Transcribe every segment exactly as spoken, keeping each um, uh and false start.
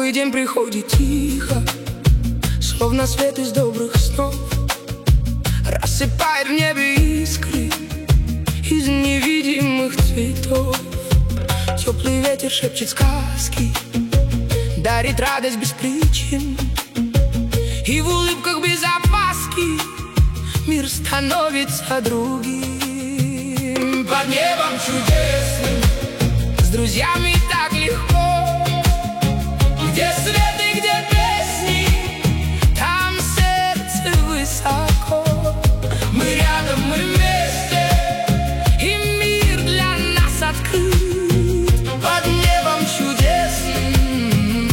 Новый день приходит тихо, словно свет из добрых снов, рассыпает в небе искры из невидимых цветов. Теплый ветер шепчет сказки, дарит радость без причин, и в улыбках без опаски мир становится другим. Под небом чудесным с друзьями так легко, где свет и где песни, там сердце высоко. Мы рядом, мы вместе, и мир для нас открыт. Под небом чудесным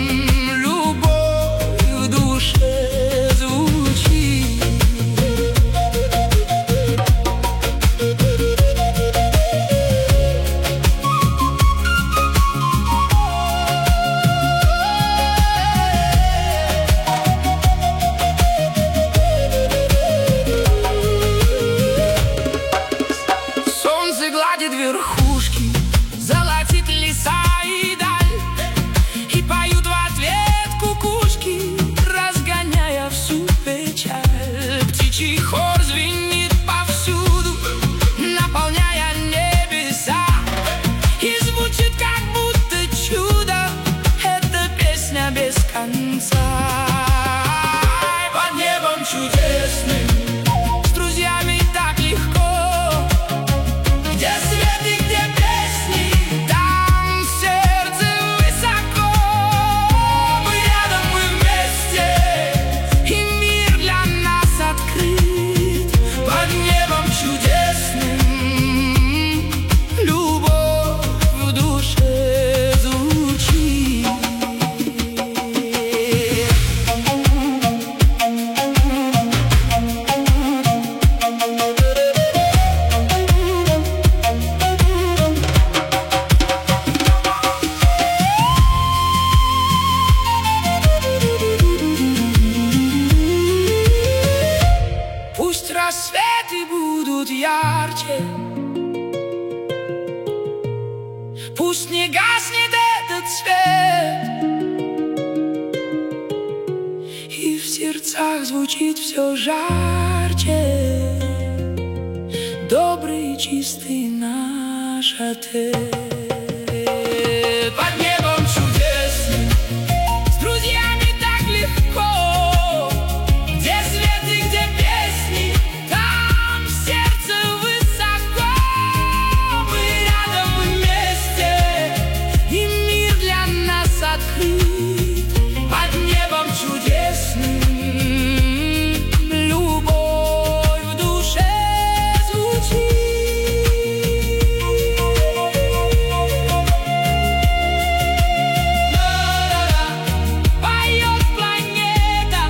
любовь в душе звучит. Гладит верхушки, золотит леса и даль, и поют в ответ кукушки, разгоняя всю печаль. Птичий хор звенит повсюду, наполняя небеса, и звучит как будто чудо, эта песня без конца. Под небом чудесным с друзьями так легко, где свет и где песни, там сердце высоко. Мы рядом, мы вместе, и мир для нас открыт. Под небом чудесным любовь в душе звучит. Пусть рассветы будут ярче, пусть не гаснет этот свет, и в сердцах звучит все жарче добрый, чистый наш ответ. Под небом чудесным с друзьями так легко, где свет и где песни, там сердце высоко. Мы рядом, мы вместе, и мир для нас открыт. Под небом чудесным любовь в душе звучит. Поет планета,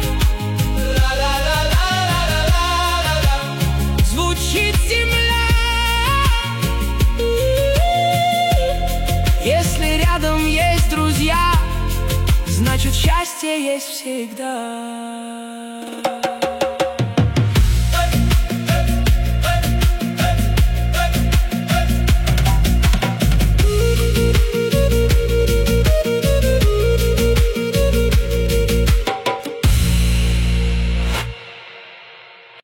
звучит земля. Если рядом есть друзья, значит счастье есть всегда.